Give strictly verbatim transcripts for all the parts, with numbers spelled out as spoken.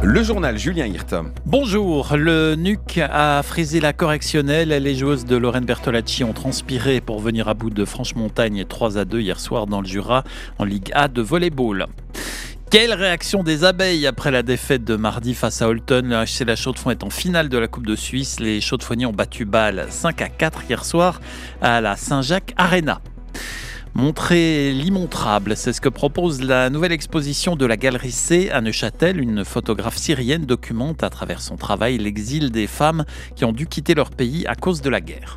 Le journal Julien Hirt. Bonjour, le N U C a frisé la correctionnelle. Les joueuses de Lorraine Bertolacci ont transpiré pour venir à bout de Franche-Montagne trois à deux hier soir dans le Jura en Ligue A de volleyball. Quelle réaction des abeilles après la défaite de mardi face à Holton. Le H C La Chaux-de-Fonds est en finale de la Coupe de Suisse. Les Chaux-de-Fonniers ont battu Bâle cinq à quatre hier soir à la Saint-Jacques Arena. Montrer l'immontrable, c'est ce que propose la nouvelle exposition de la Galerie C à Neuchâtel. Une photographe syrienne documente à travers son travail l'exil des femmes qui ont dû quitter leur pays à cause de la guerre.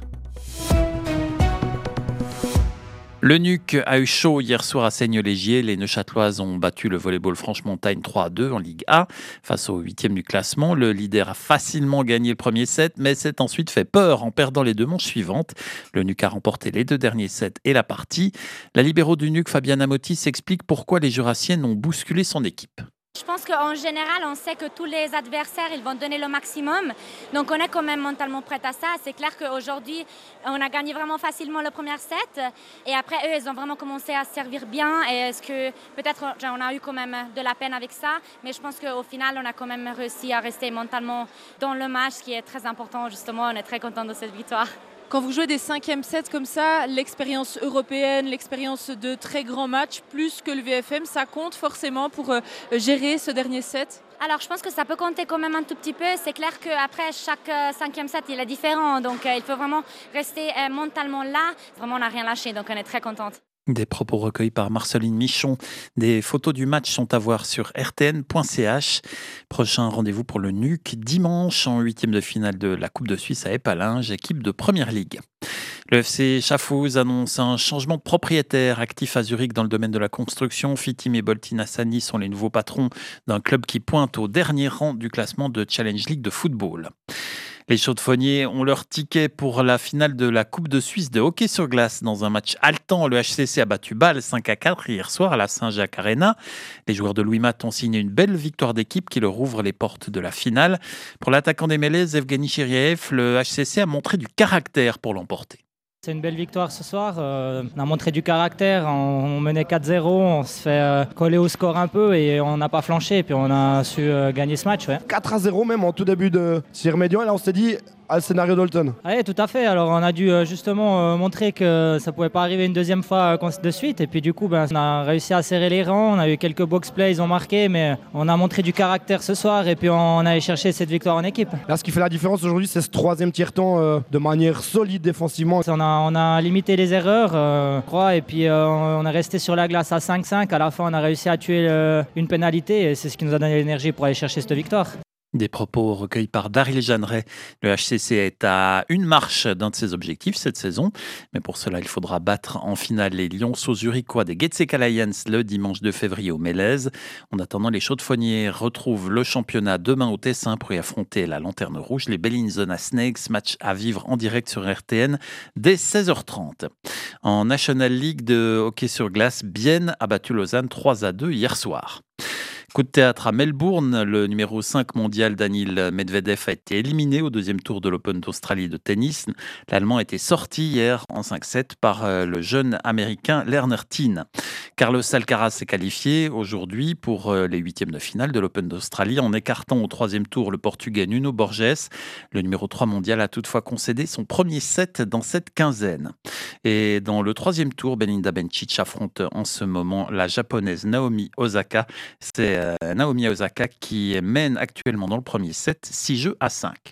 Le N U C a eu chaud hier soir à Seigne-Légier. Les Neuchâteloises ont battu le volleyball Franche-Montagne trois à deux en Ligue A face au huitième du classement. Le leader a facilement gagné le premier set, mais s'est ensuite fait peur en perdant les deux manches suivantes. Le N U C a remporté les deux derniers sets et la partie. La libéraux du N U C, Fabienne Amotti, s'explique pourquoi les Jurassiennes ont bousculé son équipe. Je pense qu'en général, on sait que tous les adversaires, ils vont donner le maximum. Donc, on est quand même mentalement prêt à ça. C'est clair qu'aujourd'hui, on a gagné vraiment facilement le premier set. Et après, eux, ils ont vraiment commencé à se servir bien. Et est-ce que peut-être on a eu quand même de la peine avec ça. Mais je pense qu'au final, on a quand même réussi à rester mentalement dans le match, ce qui est très important. Justement, on est très content de cette victoire. Quand vous jouez des cinquièmes sets comme ça, l'expérience européenne, l'expérience de très grands matchs, plus que le V F M, ça compte forcément pour euh, gérer ce dernier set? Alors, je pense que ça peut compter quand même un tout petit peu. C'est clair qu'après, chaque euh, cinquième set, il est différent. Donc, euh, il faut vraiment rester euh, mentalement là. Vraiment, on n'a rien lâché, donc on est très contente. Des propos recueillis par Marceline Michon. Des photos du match sont à voir sur r t n point c h. Prochain rendez-vous pour le N U C dimanche en huitième de finale de la Coupe de Suisse à Épalinges, équipe de Première Ligue. Le F C Schaffhouse annonce un changement de propriétaire actif à Zurich dans le domaine de la construction. Fitim et Boltin Hassani sont les nouveaux patrons d'un club qui pointe au dernier rang du classement de Challenge League de football. Les Chaux-de-Fonniers ont leur ticket pour la finale de la Coupe de Suisse de hockey sur glace. Dans un match haletant, le H C C a battu Bâle cinq à quatre hier soir à la Saint-Jacques Arena. Les joueurs de Louis Matte ont signé une belle victoire d'équipe qui leur ouvre les portes de la finale. Pour l'attaquant des Mélèzes, Evgeny Chiriev, le H C C a montré du caractère pour l'emporter. C'est une belle victoire ce soir, euh, on a montré du caractère, on, on menait quatre zéro, on se fait euh, coller au score un peu et on n'a pas flanché et puis on a su euh, gagner ce match. Ouais. quatre à zéro même en tout début de tir médian et là on s'est dit à le scénario d'Holton. Oui, tout à fait, alors on a dû euh, justement euh, montrer que ça ne pouvait pas arriver une deuxième fois euh, de suite et puis du coup ben, on a réussi à serrer les rangs, on a eu quelques box-plays, ils ont marqué mais on a montré du caractère ce soir et puis on, on a allé chercher cette victoire en équipe. Là ce qui fait la différence aujourd'hui c'est ce troisième tiers-temps euh, de manière solide défensivement. On a, on a limité les erreurs, euh, je crois, et puis euh, on est resté sur la glace à cinq cinq. À la fin, on a réussi à tuer euh, une pénalité et c'est ce qui nous a donné l'énergie pour aller chercher cette victoire. Des propos recueillis par Daryl Jeanneret. Le H C C est à une marche d'un de ses objectifs cette saison. Mais pour cela, il faudra battre en finale les Lyonceaux-Zurichois des Getseka Lions le dimanche deux février au Mélèzes. En attendant, les Chaux-de-Fonniers retrouvent le championnat demain au Tessin pour y affronter la Lanterne Rouge. Les Bellinzona Snakes, match à vivre en direct sur R T N dès seize heures trente. En National League de hockey sur glace, Bienne a battu Lausanne trois à deux hier soir. Coup de théâtre à Melbourne, le numéro cinq mondial Daniil Medvedev a été éliminé au deuxième tour de l'Open d'Australie de tennis. L'Allemand a été sorti hier en cinq sept par le jeune Américain Lerner Teen. Carlos Alcaraz s'est qualifié aujourd'hui pour les huitièmes de finale de l'Open d'Australie en écartant au troisième tour le Portugais Nuno Borges. Le numéro trois mondial a toutefois concédé son premier set dans cette quinzaine. Et dans le troisième tour, Belinda Bencic affronte en ce moment la japonaise Naomi Osaka. C'est Naomi Osaka qui mène actuellement dans le premier set, six jeux à cinq.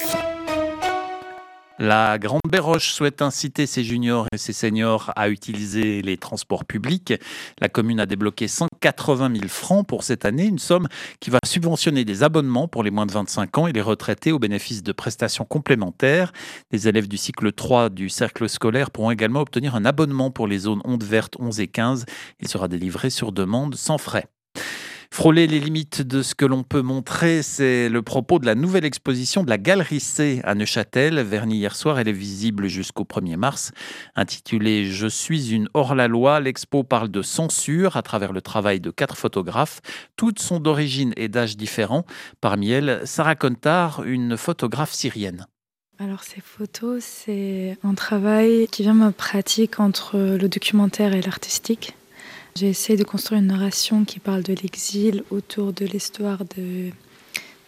La Grande Béroche souhaite inciter ses juniors et ses seniors à utiliser les transports publics. La commune a débloqué cent quatre-vingt mille francs pour cette année, une somme qui va subventionner des abonnements pour les moins de vingt-cinq ans et les retraités au bénéfice de prestations complémentaires. Les élèves du cycle trois du cercle scolaire pourront également obtenir un abonnement pour les zones ondes vertes onze et quinze. Il sera délivré sur demande sans frais. Frôler les limites de ce que l'on peut montrer, c'est le propos de la nouvelle exposition de la Galerie C à Neuchâtel. Vernie hier soir, elle est visible jusqu'au premier mars. Intitulée « Je suis une hors-la-loi », l'expo parle de censure à travers le travail de quatre photographes. Toutes sont d'origine et d'âge différents. Parmi elles, Sarah Kontar, une photographe syrienne. Alors ces photos, c'est un travail qui vient de ma pratique entre le documentaire et l'artistique. J'ai essayé de construire une narration qui parle de l'exil autour de l'histoire de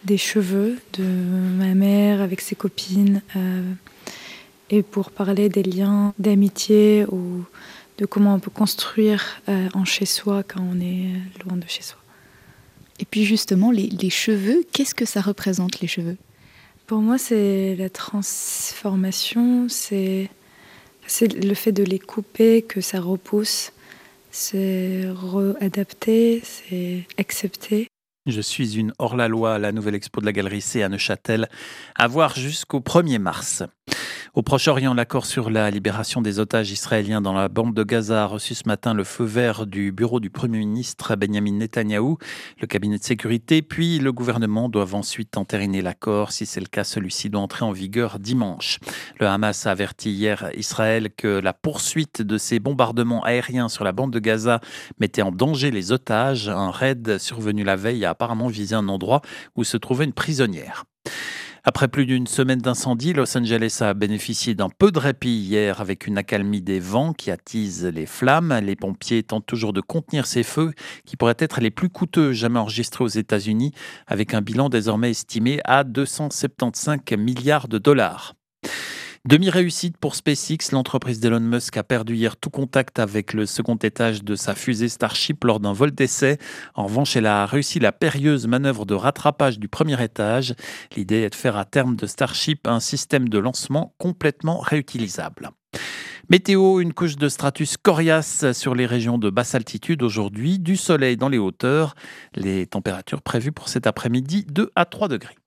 des cheveux de ma mère avec ses copines euh, et pour parler des liens d'amitié ou de comment on peut construire euh, en chez soi quand on est loin de chez soi. Et puis justement, les, les cheveux, qu'est-ce que ça représente les cheveux ? Pour moi, c'est la transformation, c'est, c'est le fait de les couper, que ça repousse, c'est réadapter, c'est accepter. Je suis une hors-la-loi à la nouvelle expo de la Galerie C à Neuchâtel, à voir jusqu'au premier mars. Au Proche-Orient, l'accord sur la libération des otages israéliens dans la bande de Gaza a reçu ce matin le feu vert du bureau du Premier ministre Benjamin Netanyahou. Le cabinet de sécurité puis le gouvernement doivent ensuite entériner l'accord. Si c'est le cas, celui-ci doit entrer en vigueur dimanche. Le Hamas a averti hier Israël que la poursuite de ces bombardements aériens sur la bande de Gaza mettait en danger les otages. Un raid survenu la veille a apparemment visé un endroit où se trouvait une prisonnière. Après plus d'une semaine d'incendie, Los Angeles a bénéficié d'un peu de répit hier avec une accalmie des vents qui attisent les flammes. Les pompiers tentent toujours de contenir ces feux qui pourraient être les plus coûteux jamais enregistrés aux États-Unis avec un bilan désormais estimé à deux cent soixante-quinze milliards de dollars. Demi-réussite pour SpaceX, l'entreprise d'Elon Musk a perdu hier tout contact avec le second étage de sa fusée Starship lors d'un vol d'essai. En revanche, elle a réussi la périlleuse manœuvre de rattrapage du premier étage. L'idée est de faire à terme de Starship un système de lancement complètement réutilisable. Météo, une couche de stratus coriace sur les régions de basse altitude aujourd'hui, du soleil dans les hauteurs. Les températures prévues pour cet après-midi, deux à trois degrés.